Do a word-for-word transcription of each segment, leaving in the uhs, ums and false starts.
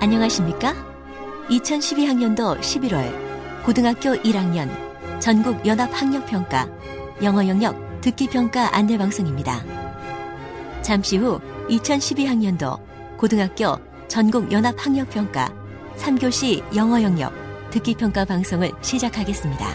안녕하십니까? 이천십이 학년도 십일월 고등학교 일 학년 전국 연합학력평가 영어 영역 듣기평가 안내방송입니다. 잠시 후 이천십이 학년도 고등학교 전국 연합학력평가 삼 교시 영어 영역 듣기평가 방송을 시작하겠습니다.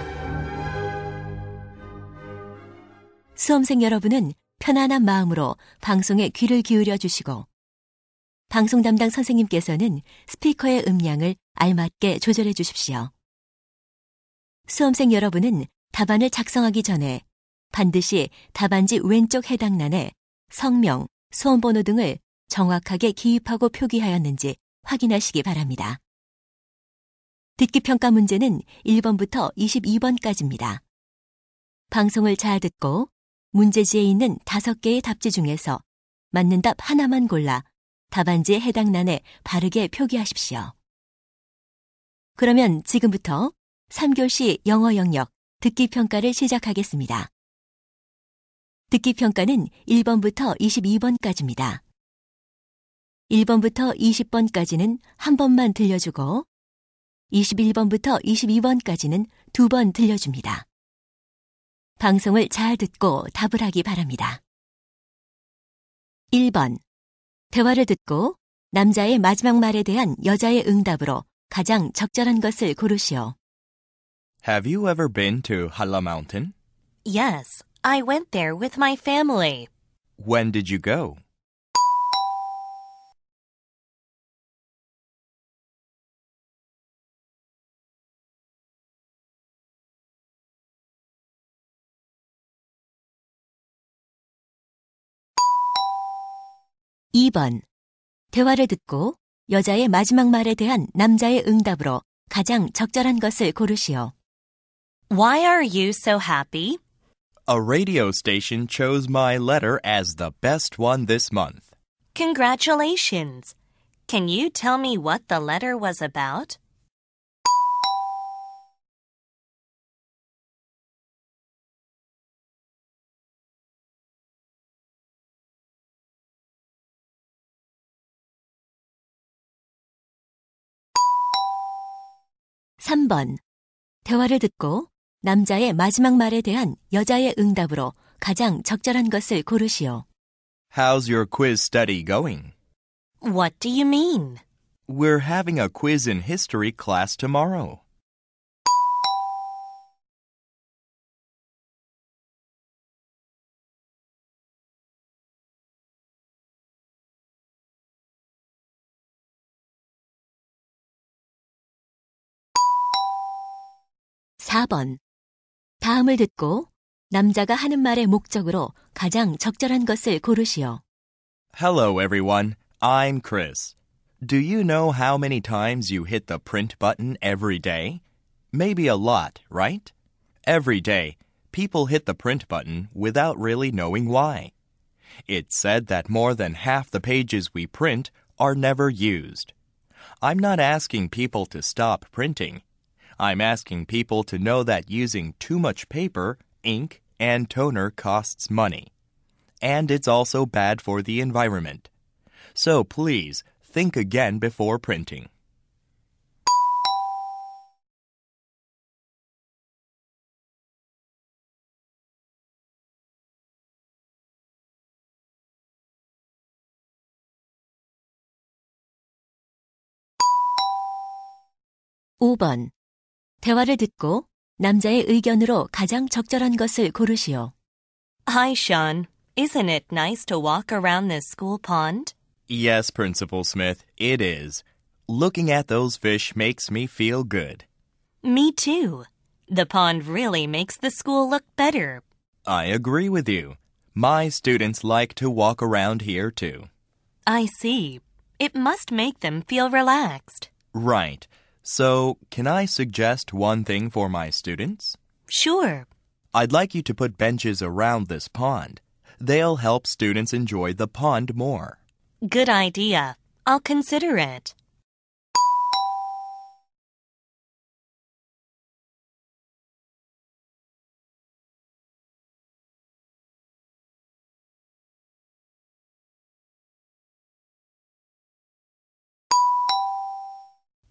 수험생 여러분은 편안한 마음으로 방송에 귀를 기울여 주시고 방송 담당 선생님께서는 스피커의 음량을 알맞게 조절해 주십시오. 수험생 여러분은 답안을 작성하기 전에 반드시 답안지 왼쪽 해당란에 성명, 수험번호 등을 정확하게 기입하고 표기하였는지 확인하시기 바랍니다. 듣기평가 문제는 일 번부터 이십이 번까지입니다. 방송을 잘 듣고 문제지에 있는 다섯 개의 답지 중에서 맞는 답 하나만 골라 답안지에 해당란에 바르게 표기하십시오. 그러면 지금부터 삼 교시 영어 영역 듣기평가를 시작하겠습니다. 듣기평가는 일 번부터 이십이 번까지입니다. 일 번부터 이십 번까지는 한 번만 들려주고 이십일 번부터 이십이 번까지는 두 번 들려줍니다. 방송을 잘 듣고 답을 하기 바랍니다. 일 번. 대화를 듣고 남자의 마지막 말에 대한 여자의 응답으로 가장 적절한 것을 고르시오. Have you ever been to Hala Mountain? Yes, I went there with my family. When did you go? 이 번. 대화를 듣고 여자의 마지막 말에 대한 남자의 응답으로 가장 적절한 것을 고르시오. Why are you so happy? A radio station chose my letter as the best one this month. Congratulations. Can you tell me what the letter was about? 삼 번. 대화를 듣고 남자의 마지막 말에 대한 여자의 응답으로 가장 적절한 것을 고르시오. How's your quiz study going? What do you mean? We're having a quiz in history class tomorrow. 사 번. 다음을 듣고 남자가 하는 말의 목적으로 가장 적절한 것을 고르시오. Hello, everyone. I'm Chris. Do you know how many times you hit the print button every day? Maybe a lot, right? Every day, people hit the print button without really knowing why. It's said that more than half the pages we print are never used. I'm not asking people to stop printing. I'm asking people to know that using too much paper, ink, and toner costs money. And it's also bad for the environment. So please, think again before printing. 오 번. 대화를 듣고 남자의 의견으로 가장 적절한 것을 고르시오. Hi, Sean. Isn't it nice to walk around this school pond? Yes, Principal Smith, it is. Looking at those fish makes me feel good. Me too. The pond really makes the school look better. I agree with you. My students like to walk around here too. I see. It must make them feel relaxed. Right. So, can I suggest one thing for my students? Sure. I'd like you to put benches around this pond. They'll help students enjoy the pond more. Good idea. I'll consider it.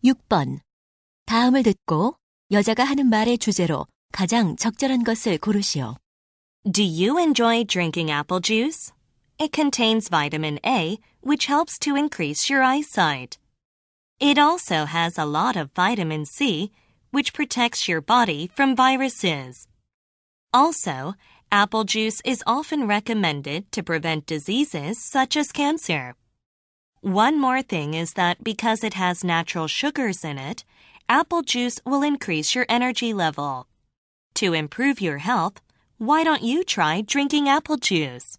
육 번. 다음을 듣고 여자가 하는 말의 주제로 가장 적절한 것을 고르시오. Do you enjoy drinking apple juice? It contains vitamin A, which helps to increase your eyesight. It also has a lot of vitamin C, which protects your body from viruses. Also, apple juice is often recommended to prevent diseases such as cancer. One more thing is that because it has natural sugars in it, apple juice will increase your energy level. To improve your health, why don't you try drinking apple juice?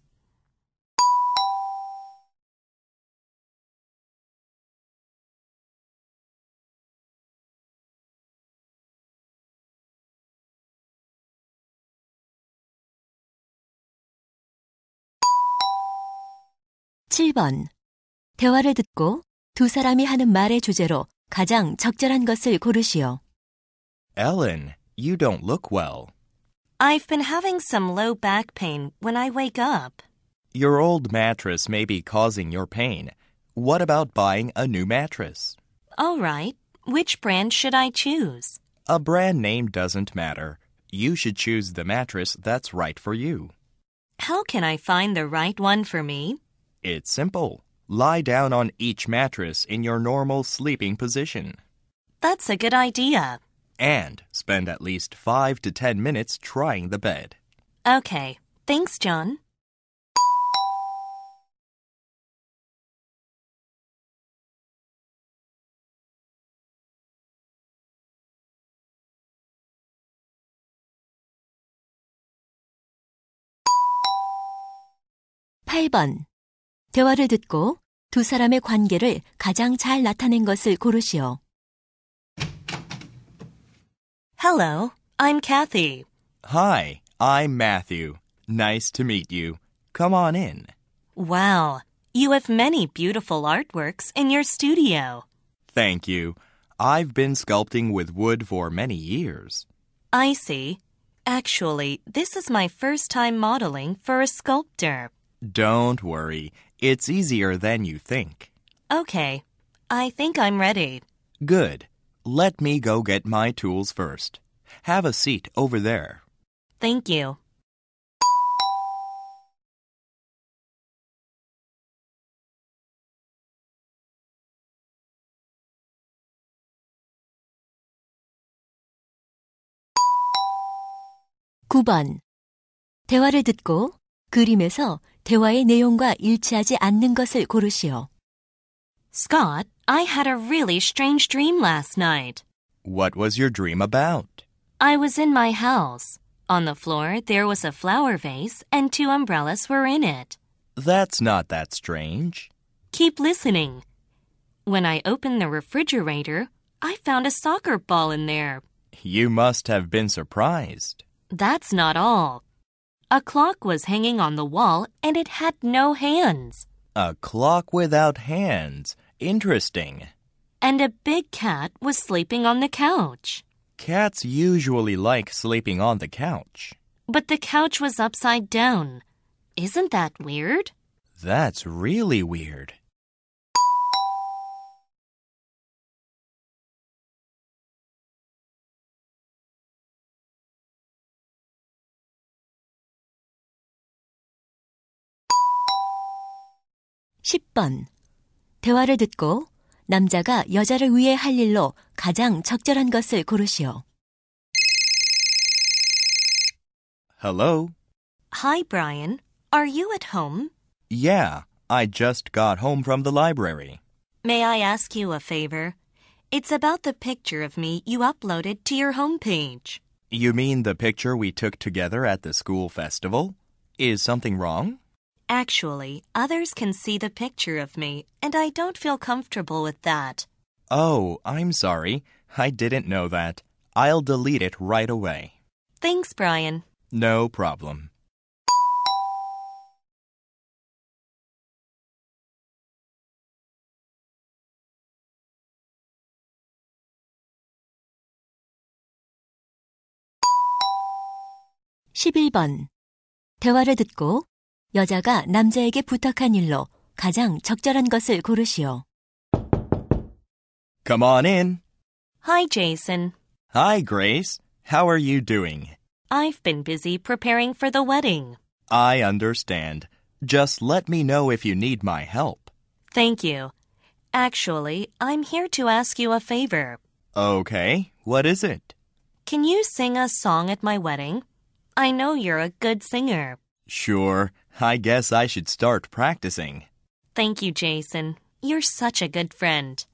칠 번. 대화를 듣고 두 사람이 하는 말의 주제로 가장 적절한 것을 고르시오. Ellen, you don't look well. I've been having some low back pain when I wake up. Your old mattress may be causing your pain. What about buying a new mattress? All right. Which brand should I choose? A brand name doesn't matter. You should choose the mattress that's right for you. How can I find the right one for me? It's simple. Lie down on each mattress in your normal sleeping position. That's a good idea. And spend at least five to ten minutes trying the bed. Okay. Thanks, John. 팔 번. 대화를 듣고 두 사람의 관계를 가장 잘 나타낸 것을 고르시오. Hello, I'm Kathy. Hi, I'm Matthew. Nice to meet you. Come on in. Wow, you have many beautiful artworks in your studio. Thank you. I've been sculpting with wood for many years. I see. Actually, this is my first time modeling for a sculptor. Don't worry. It's easier than you think. Okay, I think I'm ready. Good. Let me go get my tools first. Have a seat over there. Thank you. 구 번. 대화를 듣고 그림에서 대화의 내용과 일치하지 않는 것을 고르시오. Scott, I had a really strange dream last night. What was your dream about? I was in my house. On the floor, there was a flower vase and two umbrellas were in it. That's not that strange. Keep listening. When I opened the refrigerator, I found a soccer ball in there. You must have been surprised. That's not all. A clock was hanging on the wall and it had no hands. A clock without hands. Interesting. And a big cat was sleeping on the couch. Cats usually like sleeping on the couch. But the couch was upside down. Isn't that weird? That's really weird. 십 번. 대화를 듣고 남자가 여자를 위해 할 일로 가장 적절한 것을 고르시오. Hello? Hi, Brian. Are you at home? Yeah, I just got home from the library. May I ask you a favor? It's about the picture of me you uploaded to your homepage. You mean the picture we took together at the school festival? Is something wrong? Actually, others can see the picture of me, and I don't feel comfortable with that. Oh, I'm sorry. I didn't know that. I'll delete it right away. Thanks, Brian. No problem. 십일 번. 대화를 듣고 여자가 남자에게 부탁한 일로 가장 적절한 것을 고르시오. Come on in. Hi, Jason. Hi, Grace. How are you doing? I've been busy preparing for the wedding. I understand. Just let me know if you need my help. Thank you. Actually, I'm here to ask you a favor. Okay, what is it? Can you sing a song at my wedding? I know you're a good singer. Sure, I guess I should start practicing. Thank you, Jason. You're such a good friend.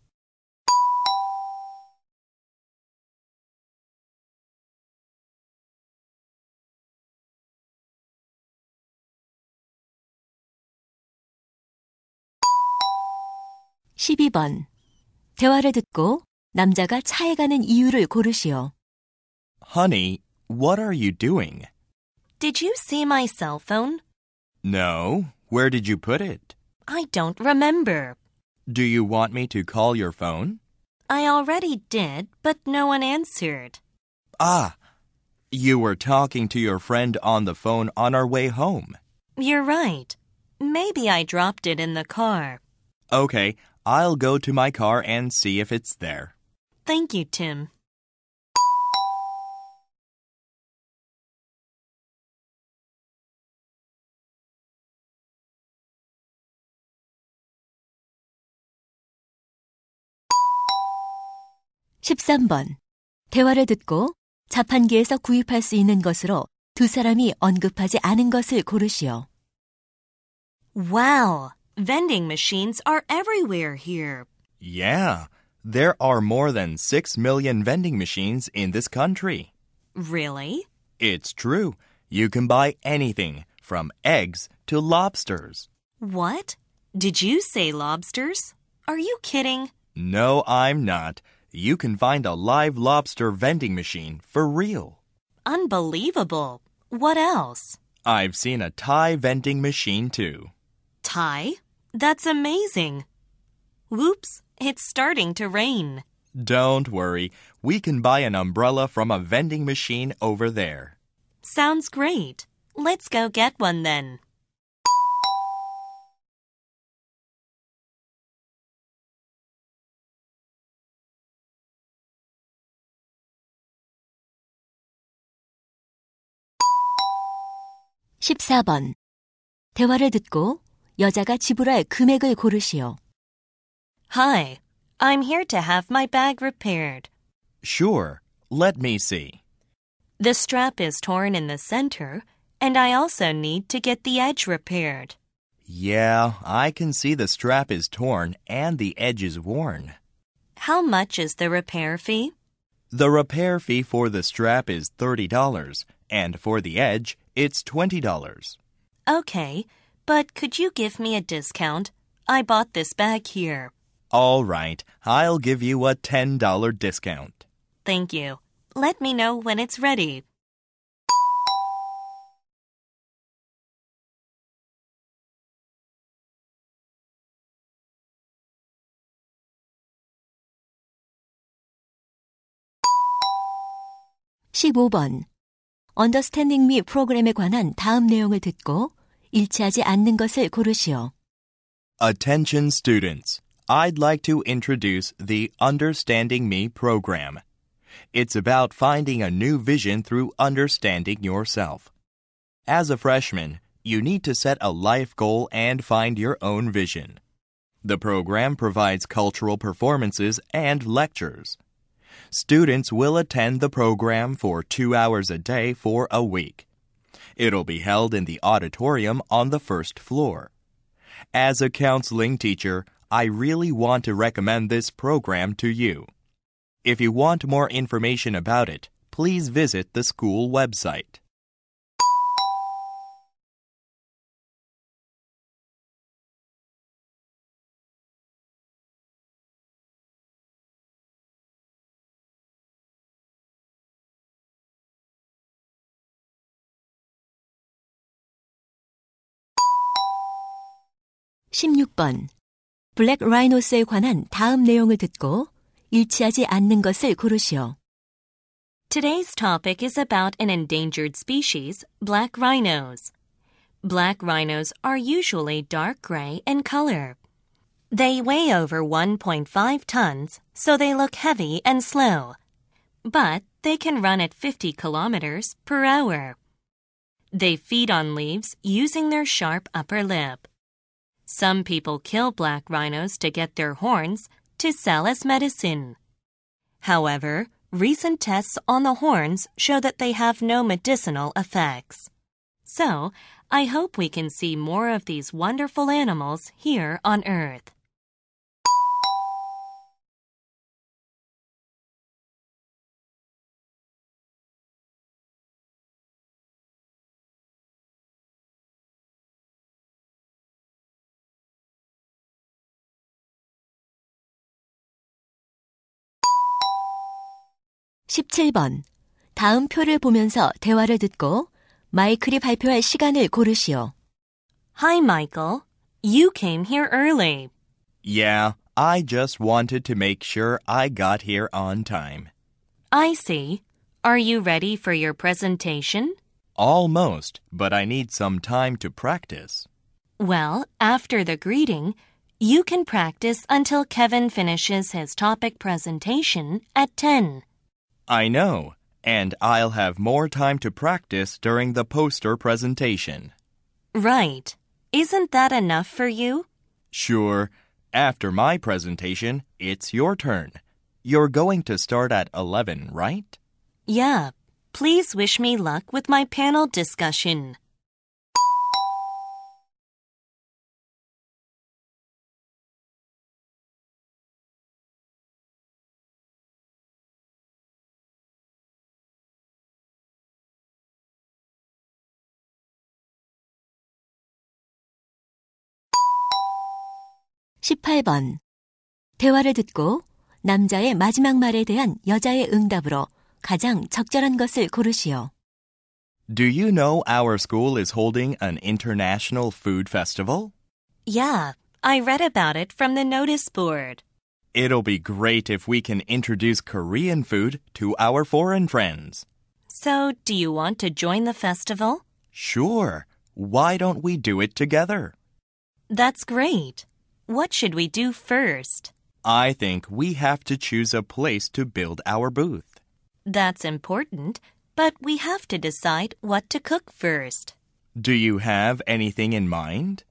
십이 번. 대화를 듣고 남자가 차에 가는 이유를 고르시오. Honey, what are you doing? Did you see my cell phone? No, where did you put it? I don't remember. Do you want me to call your phone? I already did, but no one answered. Ah, you were talking to your friend on the phone on our way home. You're right. Maybe I dropped it in the car. Okay, I'll go to my car and see if it's there. Thank you, Tim. 십삼 번. 대화를 듣고 자판기에서 구입할 수 있는 것으로 두 사람이 언급하지 않은 것을 고르시오. Wow, vending machines are everywhere here. Yeah, there are more than six million vending machines in this country. Really? It's true. You can buy anything, from eggs to lobsters. What? Did you say lobsters? Are you kidding? No, I'm not. You can find a live lobster vending machine for real. Unbelievable. What else? I've seen a Thai vending machine too. Thai? That's amazing. Whoops, it's starting to rain. Don't worry. We can buy an umbrella from a vending machine over there. Sounds great. Let's go get one then. 십사 번. 대화를 듣고 여자가 지불할 금액을 고르시오. Hi, I'm here to have my bag repaired. Sure. Let me see. The strap is torn in the center, and I also need to get the edge repaired. Yeah, I can see the strap is torn and the edge is worn. How much is the repair fee? The repair fee for the strap is thirty dollars, and for the edge, it's twenty dollars. Okay, but could you give me a discount? I bought this bag here. All right, I'll give you a ten dollars discount. Thank you. Let me know when it's ready. 십오 번. Understanding Me 프로그램에 관한 다음 내용을 듣고 일치하지 않는 것을 고르시오. Attention students. I'd like to introduce the Understanding Me program. It's about finding a new vision through understanding yourself. As a freshman, you need to set a life goal and find your own vision. The program provides cultural performances and lectures. Students will attend the program for two hours a day for a week. It'll be held in the auditorium on the first floor. As a counseling teacher, I really want to recommend this program to you. If you want more information about it, please visit the school website. 십육 번. 블랙 라이노스에 관한 다음 내용을 듣고 일치하지 않는 것을 고르시오. Today's topic is about an endangered species, black rhinos. Black rhinos are usually dark gray in color. They weigh over one point five tons, so they look heavy and slow. But they can run at fifty kilometers per hour. They feed on leaves using their sharp upper lip. Some people kill black rhinos to get their horns to sell as medicine. However, recent tests on the horns show that they have no medicinal effects. So, I hope we can see more of these wonderful animals here on Earth. 십칠 번. 다음 표를 보면서 대화를 듣고 마이클이 발표할 시간을 고르시오. Hi, Michael. You came here early. Yeah, I just wanted to make sure I got here on time. I see. Are you ready for your presentation? Almost, but I need some time to practice. Well, after the greeting, you can practice until Kevin finishes his topic presentation at ten. I know, and I'll have more time to practice during the poster presentation. Right. Isn't that enough for you? Sure. After my presentation, it's your turn. You're going to start at eleven, right? Yeah. Please wish me luck with my panel discussion. 십팔 번. 대화를 듣고 남자의 마지막 말에 대한 여자의 응답으로 가장 적절한 것을 고르시오. Do you know our school is holding an international food festival? Yeah, I read about it from the notice board. It'll be great if we can introduce Korean food to our foreign friends. So, do you want to join the festival? Sure. Why don't we do it together? That's great. What should we do first? I think we have to choose a place to build our booth. That's important, but we have to decide what to cook first. Do you have anything in mind?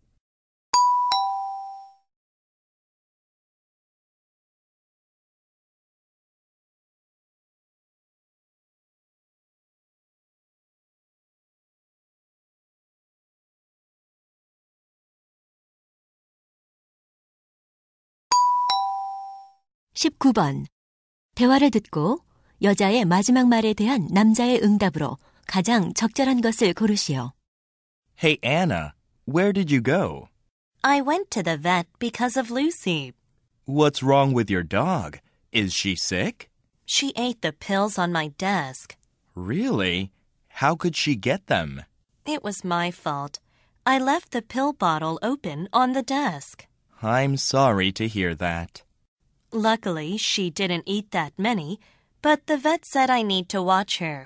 십구 번. 대화를 듣고 여자의 마지막 말에 대한 남자의 응답으로 가장 적절한 것을 고르시오. Hey, Anna, where did you go? I went to the vet because of Lucy. What's wrong with your dog? Is she sick? She ate the pills on my desk. Really? How could she get them? It was my fault. I left the pill bottle open on the desk. I'm sorry to hear that. Luckily, she didn't eat that many, but the vet said I need to watch her.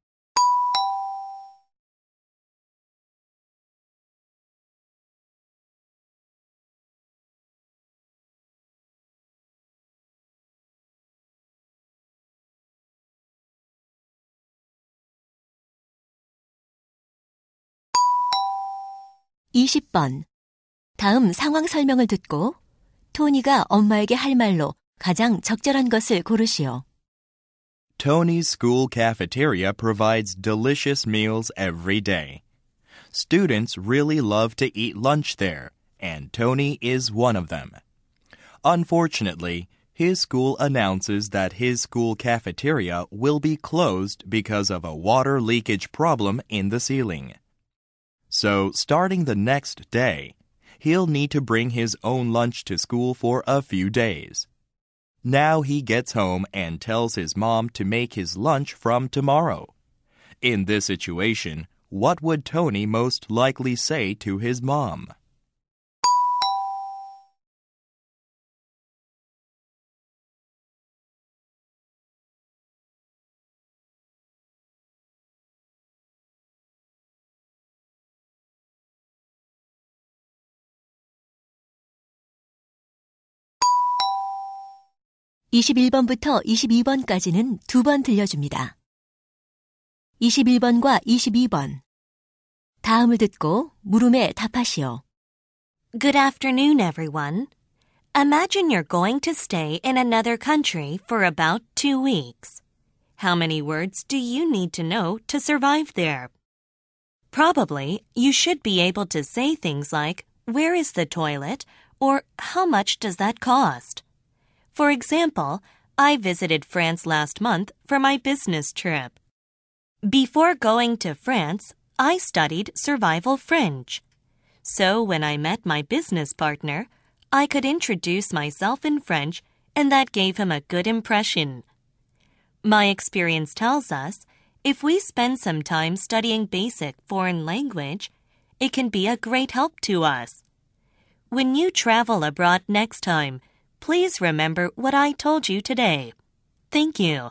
이십 번. 다음 상황 설명을 듣고 토니가 엄마에게 할 말로 가장 적절한 것을 고르시오. Tony's school cafeteria provides delicious meals every day. Students really love to eat lunch there, and Tony is one of them. Unfortunately, his school announces that his school cafeteria will be closed because of a water leakage problem in the ceiling. So, starting the next day, he'll need to bring his own lunch to school for a few days. Now he gets home and tells his mom to make his lunch from tomorrow. In this situation, what would Tony most likely say to his mom? 이십일 번부터 이십이 번까지는 두 번 들려줍니다. 이십일 번과 이십이 번. 다음을 듣고 물음에 답하시오. Good afternoon, everyone. Imagine you're going to stay in another country for about two weeks. How many words do you need to know to survive there? Probably, you should be able to say things like, "Where is the toilet?" or "How much does that cost?" For example, I visited France last month for my business trip. Before going to France, I studied survival French. So when I met my business partner, I could introduce myself in French, and that gave him a good impression. My experience tells us, if we spend some time studying basic foreign language, it can be a great help to us. When you travel abroad next time, please remember what I told you today. Thank you.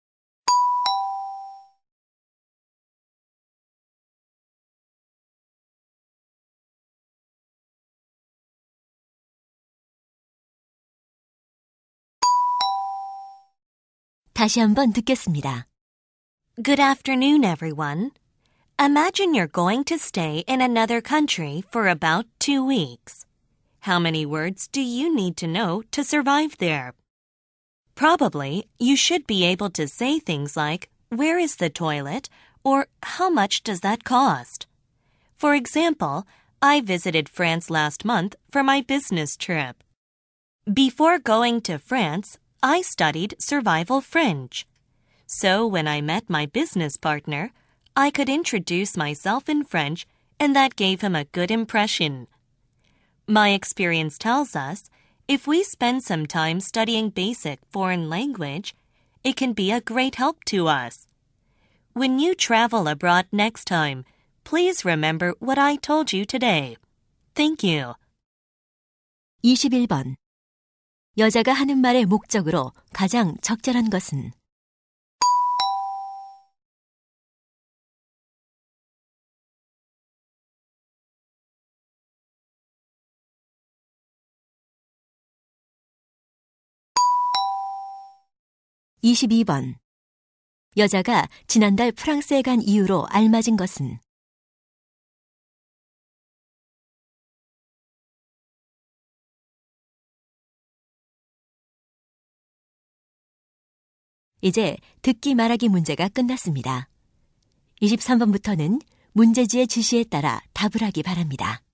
다시 한번 듣겠습니다. Good afternoon, everyone. Imagine you're going to stay in another country for about two weeks. How many words do you need to know to survive there? Probably, you should be able to say things like, "Where is the toilet?" or "How much does that cost?" For example, I visited France last month for my business trip. Before going to France, I studied survival French. So when I met my business partner, I could introduce myself in French, and that gave him a good impression. My experience tells us, if we spend some time studying basic foreign language, it can be a great help to us. When you travel abroad next time, please remember what I told you today. Thank you. 이십일 번. 여자가 하는 말의 목적으로 가장 적절한 것은? 이십이 번. 여자가 지난달 프랑스에 간 이유로 알맞은 것은? 이제 듣기 말하기 문제가 끝났습니다. 이십삼 번부터는 문제지의 지시에 따라 답을 하기 바랍니다.